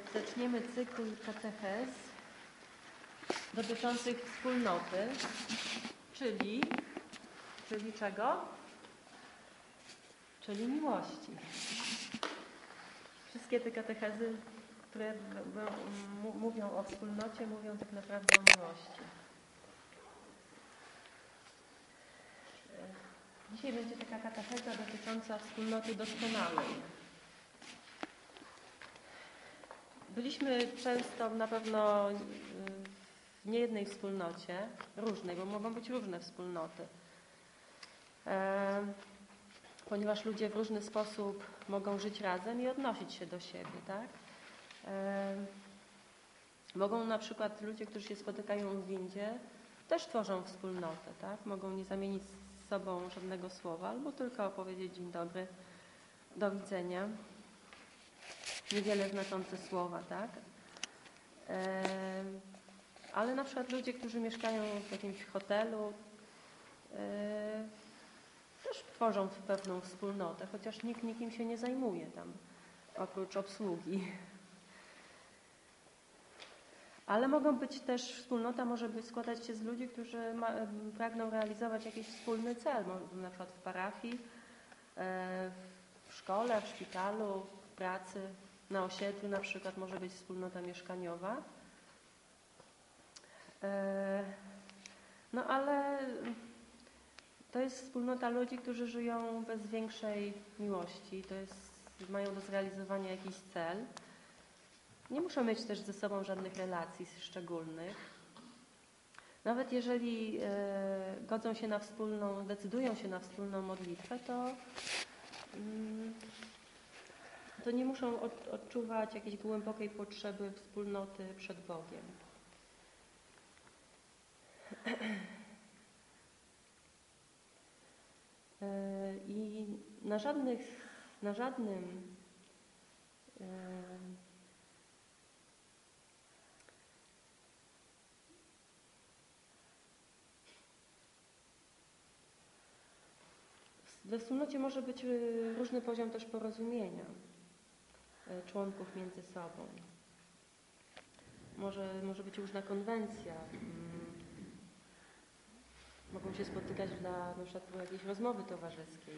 zaczniemy cykl katechez dotyczących wspólnoty, czyli czego? Czyli miłości. Wszystkie te katechezy, które mówią o wspólnocie, mówią tak naprawdę o miłości. Dzisiaj będzie taka katecheza dotycząca wspólnoty doskonałej. Byliśmy często na pewno w niejednej wspólnocie, różnej, bo mogą być różne wspólnoty. Ponieważ ludzie w różny sposób mogą żyć razem i odnosić się do siebie, tak? Mogą na przykład ludzie, którzy się spotykają w windzie, też tworzą wspólnotę, tak? Mogą nie zamienić z sobą żadnego słowa, albo tylko powiedzieć dzień dobry, do widzenia. Niewiele znaczące słowa, tak? Ale na przykład ludzie, którzy mieszkają w jakimś hotelu, też tworzą pewną wspólnotę, chociaż nikt nikim się nie zajmuje tam, oprócz obsługi. Ale wspólnota może składać się z ludzi, którzy pragną realizować jakiś wspólny cel, na przykład w parafii, w szkole, w szpitalu, w pracy, na osiedlu na przykład może być wspólnota mieszkaniowa. No ale to jest wspólnota ludzi, którzy żyją bez większej miłości, mają do zrealizowania jakiś cel. Nie muszą mieć też ze sobą żadnych relacji szczególnych. Nawet jeżeli decydują się na wspólną modlitwę, to nie muszą odczuwać jakiejś głębokiej potrzeby wspólnoty przed Bogiem. I na żadnym we wspólnocie może być różny poziom też porozumienia członków między sobą. Może być różna konwencja. Mogą się spotykać na przykład do jakiejś rozmowy towarzyskiej.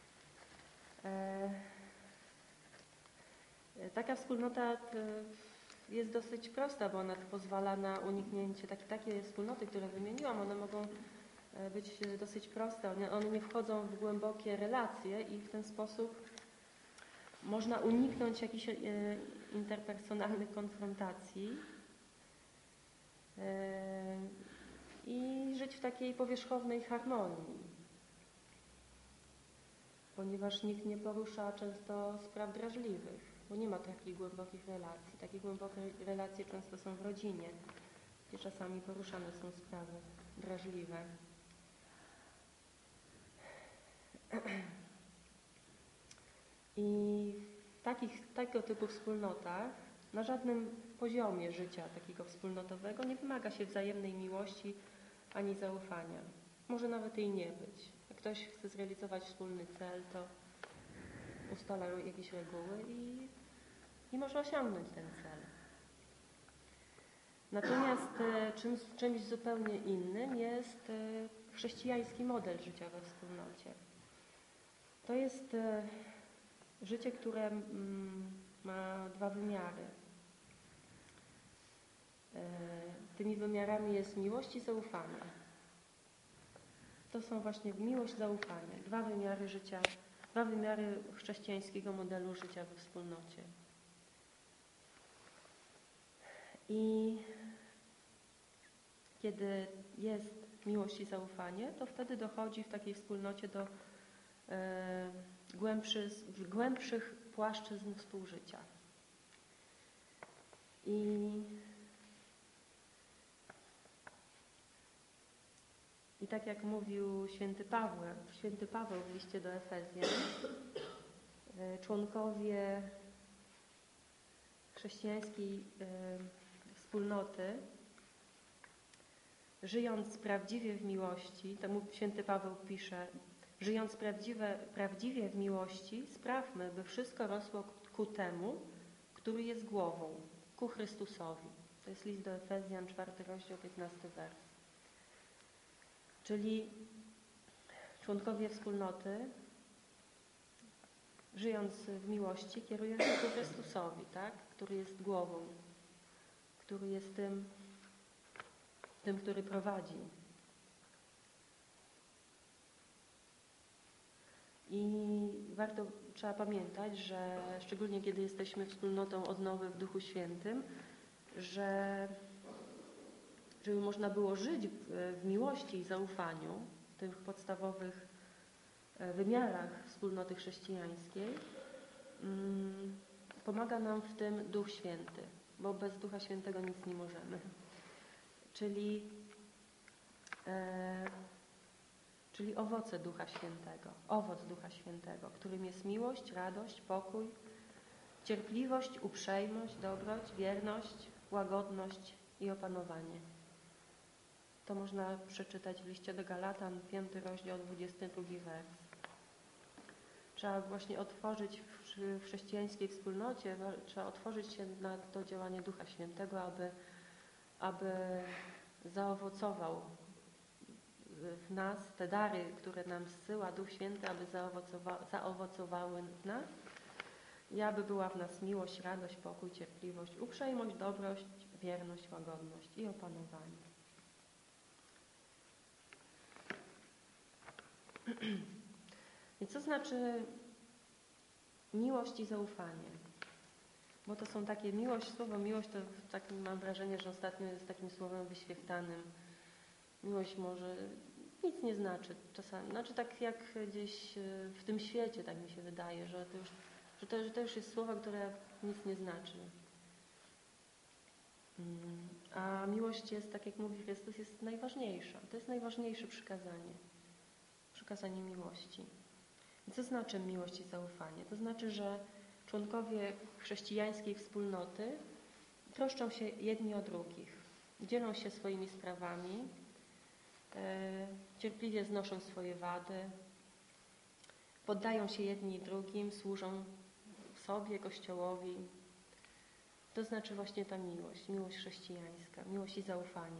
Taka wspólnota jest dosyć prosta, bo ona pozwala na uniknięcie takie wspólnoty, które wymieniłam, one mogą być dosyć proste. One nie wchodzą w głębokie relacje i w ten sposób można uniknąć jakichś interpersonalnych konfrontacji i żyć w takiej powierzchownej harmonii, ponieważ nikt nie porusza często spraw drażliwych, bo nie ma takich głębokich relacji. Takie głębokie relacje często są w rodzinie, gdzie czasami poruszane są sprawy drażliwe. I w tego typu wspólnotach na żadnym poziomie życia takiego wspólnotowego nie wymaga się wzajemnej miłości ani zaufania. Może nawet jej nie być. Jak ktoś chce zrealizować wspólny cel, to ustala jakieś reguły i może osiągnąć ten cel. Natomiast czymś zupełnie innym jest chrześcijański model życia we wspólnocie. To jest życie, które ma dwa wymiary. Tymi wymiarami jest miłość i zaufanie. To są właśnie miłość, zaufanie. Dwa wymiary życia, dwa wymiary chrześcijańskiego modelu życia we wspólnocie. I kiedy jest miłość i zaufanie, to wtedy dochodzi w takiej wspólnocie do głębszych płaszczyzn współżycia. I tak jak mówił święty Paweł w liście do Efezjan, członkowie chrześcijańskiej wspólnoty, żyjąc prawdziwie w miłości, to święty Paweł pisze, żyjąc prawdziwie w miłości, sprawmy, by wszystko rosło ku temu, który jest głową, ku Chrystusowi. To jest list do Efezjan, 4 rozdział, 15 wers. Czyli członkowie wspólnoty, żyjąc w miłości, kierują się ku Chrystusowi, tak? Który jest głową, który jest tym, który prowadzi. I trzeba pamiętać, że szczególnie kiedy jesteśmy wspólnotą odnowy w Duchu Świętym, żeby można było żyć w miłości i zaufaniu, w tych podstawowych wymiarach wspólnoty chrześcijańskiej, pomaga nam w tym Duch Święty, bo bez Ducha Świętego nic nie możemy. Czyli owoce Ducha Świętego, owoc Ducha Świętego, którym jest miłość, radość, pokój, cierpliwość, uprzejmość, dobroć, wierność, łagodność i opanowanie. To można przeczytać w liście do Galatan, 5 rozdział, 22 wers. Trzeba właśnie otworzyć w chrześcijańskiej wspólnocie, trzeba otworzyć się na to działanie Ducha Świętego, aby zaowocował w nas te dary, które nam zsyła Duch Święty, aby zaowocowały w nas i aby była w nas miłość, radość, pokój, cierpliwość, uprzejmość, dobroć, wierność, łagodność i opanowanie. I co znaczy miłość i zaufanie? Bo to są takie słowo miłość to takim mam wrażenie, że ostatnio jest takim słowem wyświechtanym. Miłość może nic nie znaczy czasami. Znaczy tak jak gdzieś w tym świecie, tak mi się wydaje, że to już jest słowo, które nic nie znaczy. A miłość jest, tak jak mówi Chrystus, jest najważniejsza. To jest najważniejsze przykazanie. Przykazanie miłości. I co znaczy miłość i zaufanie? To znaczy, że członkowie chrześcijańskiej wspólnoty troszczą się jedni o drugich. Dzielą się swoimi sprawami, cierpliwie znoszą swoje wady, poddają się jedni drugim, służą sobie, Kościołowi. To znaczy właśnie ta miłość chrześcijańska, miłość i zaufanie.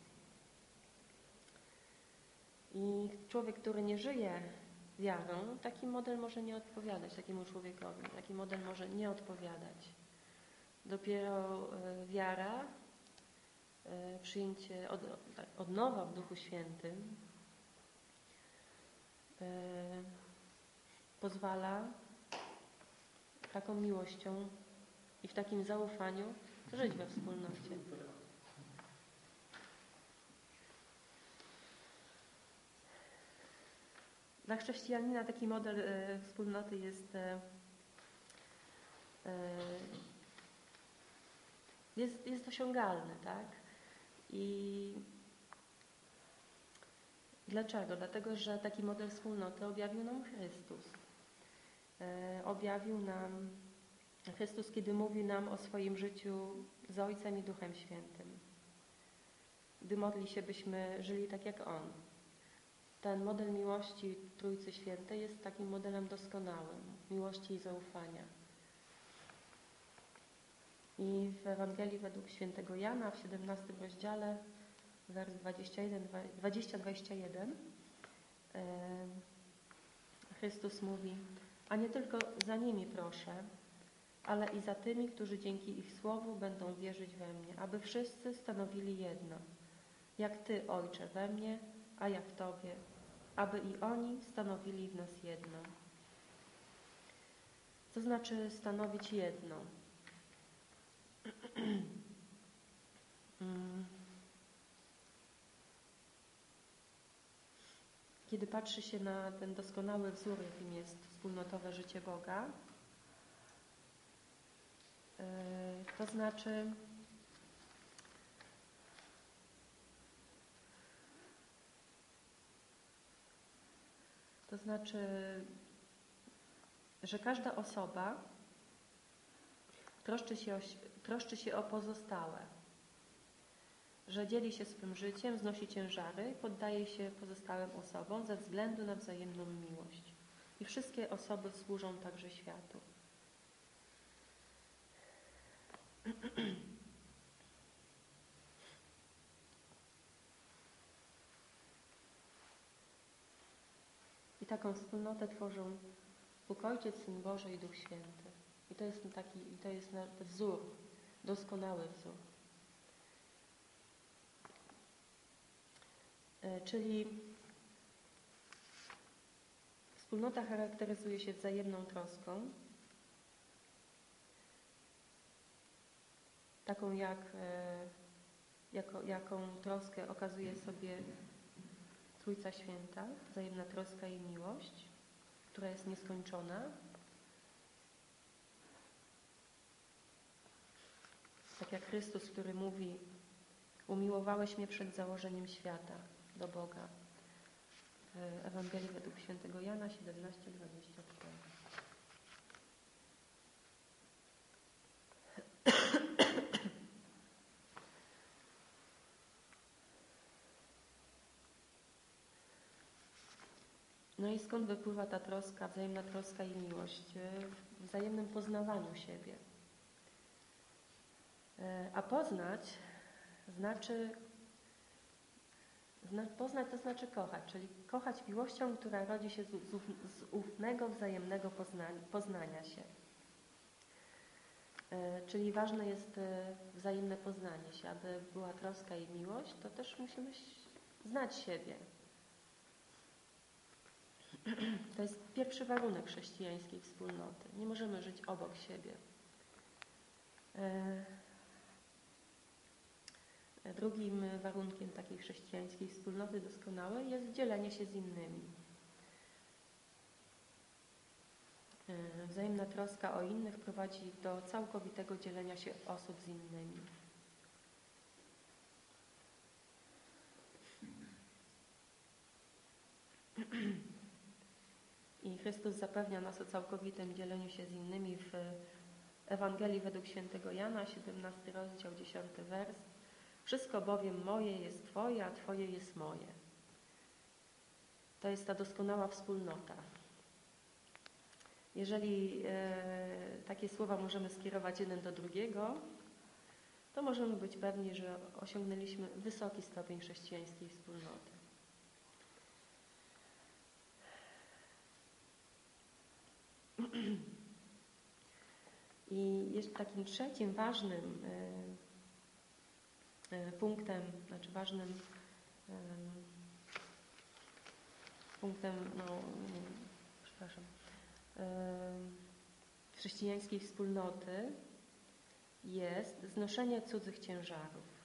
I człowiek, który nie żyje wiarą, taki model może nie odpowiadać takiemu człowiekowi. Taki model może nie odpowiadać. Dopiero wiara, przyjęcie odnowa w Duchu Świętym pozwala taką miłością i w takim zaufaniu żyć we wspólnocie. Dla chrześcijanina taki model wspólnoty jest osiągalny, tak? I dlaczego? Dlatego, że taki model wspólnoty objawił nam Chrystus. Objawił nam Chrystus, kiedy mówi nam o swoim życiu z Ojcem i Duchem Świętym. Gdy modli się, byśmy żyli tak jak On. Ten model miłości Trójcy Świętej jest takim modelem doskonałym, miłości i zaufania. I w Ewangelii według świętego Jana w 17 rozdziale, wers 20-21, Chrystus mówi: a nie tylko za nimi proszę, ale i za tymi, którzy dzięki ich słowu będą wierzyć we mnie, aby wszyscy stanowili jedno, jak Ty, Ojcze, we mnie, a ja w Tobie, aby i oni stanowili w nas jedno. Co znaczy stanowić jedno? Kiedy patrzy się na ten doskonały wzór, jakim jest wspólnotowe życie Boga, to znaczy, że każda osoba troszczy się o pozostałe, że dzieli się swym życiem, znosi ciężary i poddaje się pozostałym osobom ze względu na wzajemną miłość. I wszystkie osoby służą także światu. taką wspólnotę tworzą Bóg Ojciec, Syn Boży i Duch Święty. I to jest wzór, doskonały wzór. Czyli wspólnota charakteryzuje się wzajemną troską, taką jaką troskę okazuje sobie Trójca Święta, wzajemna troska i miłość, która jest nieskończona. Tak jak Chrystus, który mówi: umiłowałeś mnie przed założeniem świata, do Boga. W Ewangelii według świętego Jana 17:24. No i skąd wypływa ta troska, wzajemna troska i miłość? W wzajemnym poznawaniu siebie. A poznać poznać to znaczy kochać, czyli kochać miłością, która rodzi się z ufnego, wzajemnego poznania się. Czyli ważne jest wzajemne poznanie się. Aby była troska i miłość, to też musimy znać siebie. To jest pierwszy warunek chrześcijańskiej wspólnoty. Nie możemy żyć obok siebie. Drugim warunkiem takiej chrześcijańskiej wspólnoty doskonałej jest dzielenie się z innymi. Wzajemna troska o innych prowadzi do całkowitego dzielenia się osób z innymi. I Chrystus zapewnia nas o całkowitym dzieleniu się z innymi w Ewangelii według świętego Jana, 17 rozdział, 10 wers. Wszystko bowiem moje jest Twoje, a Twoje jest moje. To jest ta doskonała wspólnota. Jeżeli takie słowa możemy skierować jeden do drugiego, to możemy być pewni, że osiągnęliśmy wysoki stopień chrześcijańskiej wspólnoty. I jeszcze takim trzecim ważnym punktem, chrześcijańskiej wspólnoty jest znoszenie cudzych ciężarów.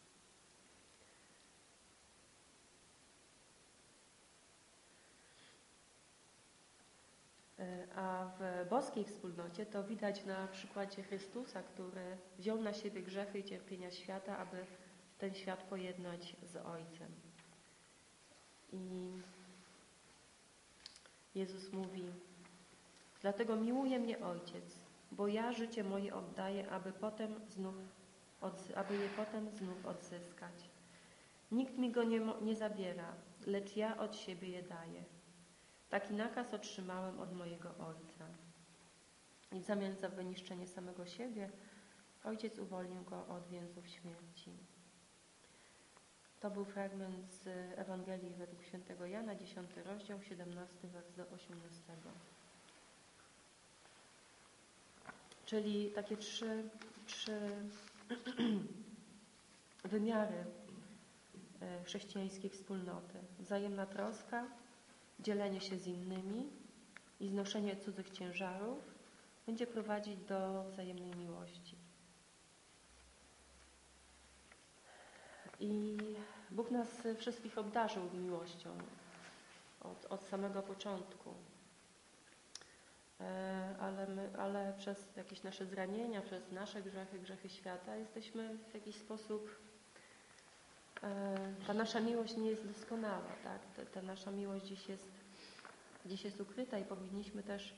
A w boskiej wspólnocie to widać na przykładzie Chrystusa, który wziął na siebie grzechy i cierpienia świata, aby ten świat pojednać z Ojcem. I Jezus mówi: dlatego miłuje mnie Ojciec, bo ja życie moje oddaję, aby je potem znów odzyskać. Nikt mi go nie zabiera, lecz ja od siebie je daję. Taki nakaz otrzymałem od mojego Ojca. I w zamian za wyniszczenie samego siebie Ojciec uwolnił go od więzów śmierci. To był fragment z Ewangelii według świętego Jana, 10 rozdział, 17 wers do 18. Czyli takie trzy wymiary chrześcijańskiej wspólnoty. Wzajemna troska, dzielenie się z innymi i znoszenie cudzych ciężarów będzie prowadzić do wzajemnej miłości. I Bóg nas wszystkich obdarzył miłością od samego początku. Ale przez jakieś nasze zranienia, przez nasze grzechy świata jesteśmy w jakiś sposób, ta nasza miłość nie jest doskonała, tak? Ta nasza miłość gdzieś jest ukryta i powinniśmy też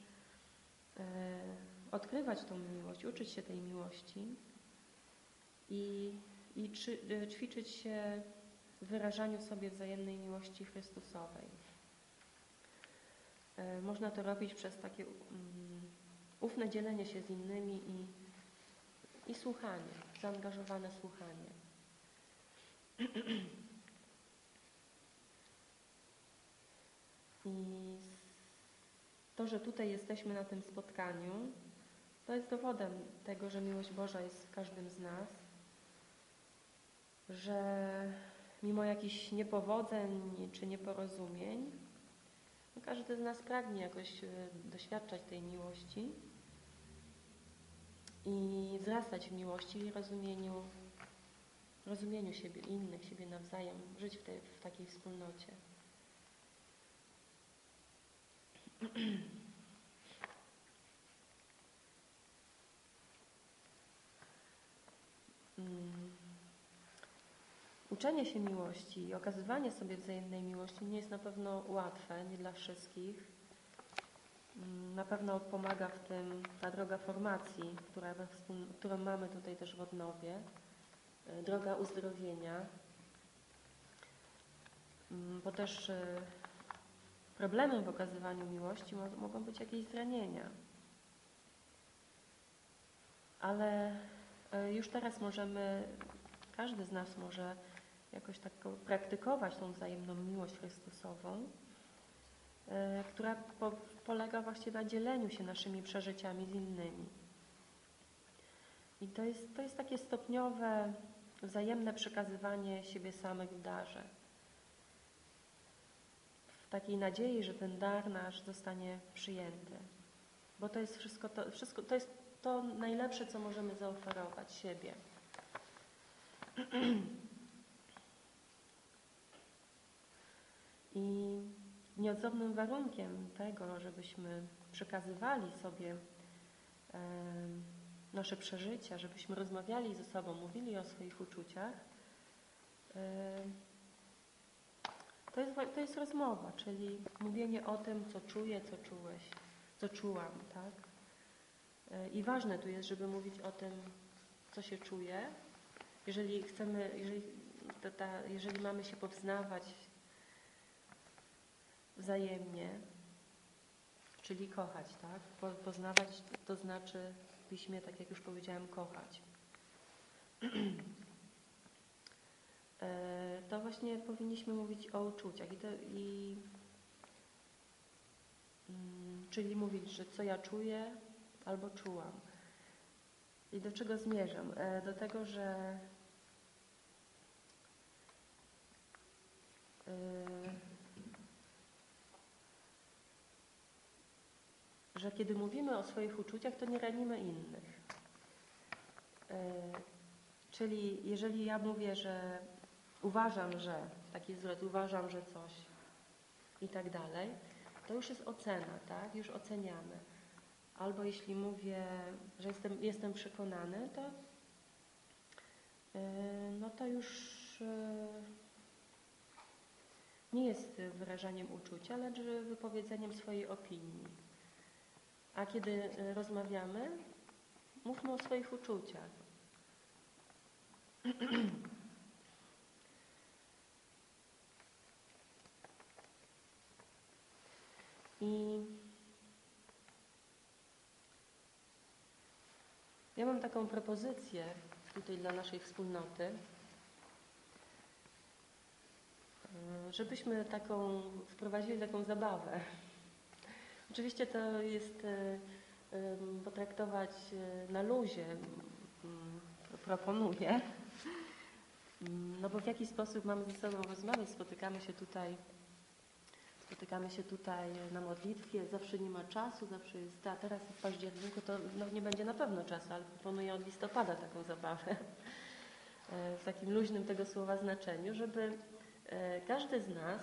odkrywać tą miłość, uczyć się tej miłości i ćwiczyć się w wyrażaniu sobie wzajemnej miłości Chrystusowej. Można to robić przez takie ufne dzielenie się z innymi i słuchanie, zaangażowane słuchanie. I to, że tutaj jesteśmy na tym spotkaniu, to jest dowodem tego, że miłość Boża jest w każdym z nas, że mimo jakichś niepowodzeń czy nieporozumień, każdy z nas pragnie jakoś doświadczać tej miłości i wzrastać w miłości i rozumieniu siebie, innych, siebie nawzajem, żyć w takiej wspólnocie. Uczenie się miłości i okazywanie sobie wzajemnej miłości nie jest na pewno łatwe, nie dla wszystkich. Na pewno pomaga w tym ta droga formacji, którą mamy tutaj też w Odnowie, droga uzdrowienia, bo też problemem w okazywaniu miłości mogą być jakieś zranienia. Ale już teraz każdy z nas może jakoś tak praktykować tą wzajemną miłość Chrystusową, która polega właśnie na dzieleniu się naszymi przeżyciami z innymi. I to jest takie stopniowe, wzajemne przekazywanie siebie samych w darze. W takiej nadziei, że ten dar nasz zostanie przyjęty. Bo to jest wszystko to jest to najlepsze, co możemy zaoferować siebie. I nieodzownym warunkiem tego, żebyśmy przekazywali sobie nasze przeżycia, żebyśmy rozmawiali ze sobą, mówili o swoich uczuciach, to jest rozmowa, czyli mówienie o tym, co czuję, co czułeś, co czułam, tak? I ważne tu jest, żeby mówić o tym, co się czuje. Jeżeli mamy się poznawać wzajemnie, czyli kochać, tak? Poznawać to znaczy w piśmie, tak jak już powiedziałam, kochać. To właśnie powinniśmy mówić o uczuciach czyli mówić, że co ja czuję albo czułam. I do czego zmierzam? Do tego, że kiedy mówimy o swoich uczuciach, to nie ranimy innych. Czyli jeżeli ja mówię, że uważam, że taki zwrot, uważam, że coś i tak dalej, to już jest ocena, tak? Już oceniamy. Albo jeśli mówię, że jestem przekonany, to no to już nie jest wyrażaniem uczucia, lecz wypowiedzeniem swojej opinii. A kiedy rozmawiamy, mówmy o swoich uczuciach. I ja mam taką propozycję tutaj dla naszej wspólnoty, żebyśmy wprowadzili taką zabawę. Oczywiście to jest potraktować na luzie, proponuję, no bo w jaki sposób mamy ze sobą rozmawiać, spotykamy się tutaj na modlitwie, zawsze nie ma czasu, zawsze jest, a teraz w październiku to nie będzie na pewno czasu, ale proponuję od listopada taką zabawę, w takim luźnym tego słowa znaczeniu, żeby każdy z nas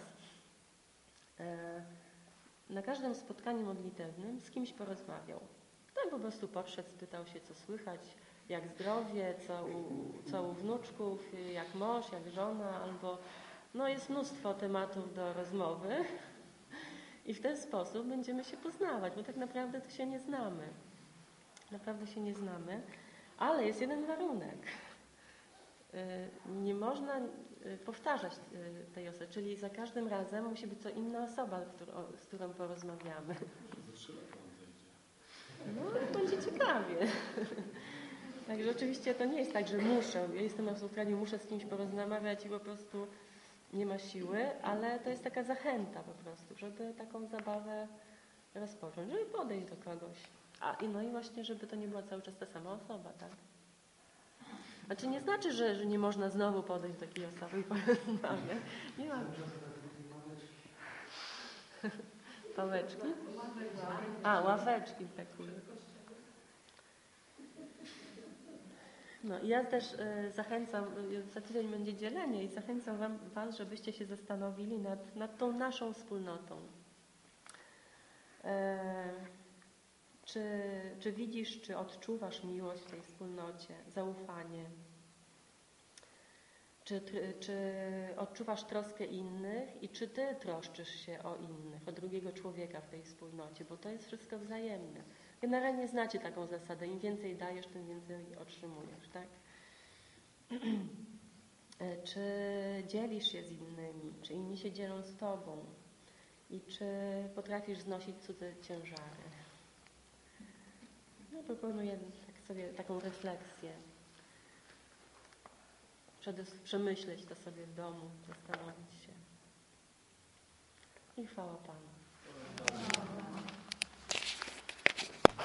na każdym spotkaniu modlitewnym z kimś porozmawiał. Tak po prostu podszedł, spytał się, co słychać, jak zdrowie, co u wnuczków, jak mąż, jak żona, albo jest mnóstwo tematów do rozmowy i w ten sposób będziemy się poznawać, bo tak naprawdę to się nie znamy. Naprawdę się nie znamy, ale jest jeden warunek. Nie można powtarzać tej osoby, czyli za każdym razem musi być to inna osoba, z którą porozmawiamy. No, będzie ciekawie. Także oczywiście to nie jest tak, że ja jestem na spotkaniu, muszę z kimś porozmawiać i po prostu nie ma siły, ale to jest taka zachęta po prostu, żeby taką zabawę rozpocząć, żeby podejść do kogoś. No i właśnie, żeby to nie była cały czas ta sama osoba, tak? Znaczy nie znaczy, że nie można znowu podejść do takiej osoby i porozmawiać. Nie ma. Pałeczki? Ławeczki brakuje. No i ja też zachęcam, za tydzień będzie dzielenie i zachęcam Was, żebyście się zastanowili nad tą naszą wspólnotą. Czy widzisz, czy odczuwasz miłość w tej wspólnocie, zaufanie? Czy odczuwasz troskę innych i czy Ty troszczysz się o innych, o drugiego człowieka w tej wspólnocie, bo to jest wszystko wzajemne. Generalnie znacie taką zasadę, im więcej dajesz, tym więcej otrzymujesz, tak? Czy dzielisz się z innymi, czy inni się dzielą z Tobą i czy potrafisz znosić cudze ciężary? No, proponuję sobie taką refleksję. Przemyśleć to sobie w domu, zastanowić się. I chwała Panu.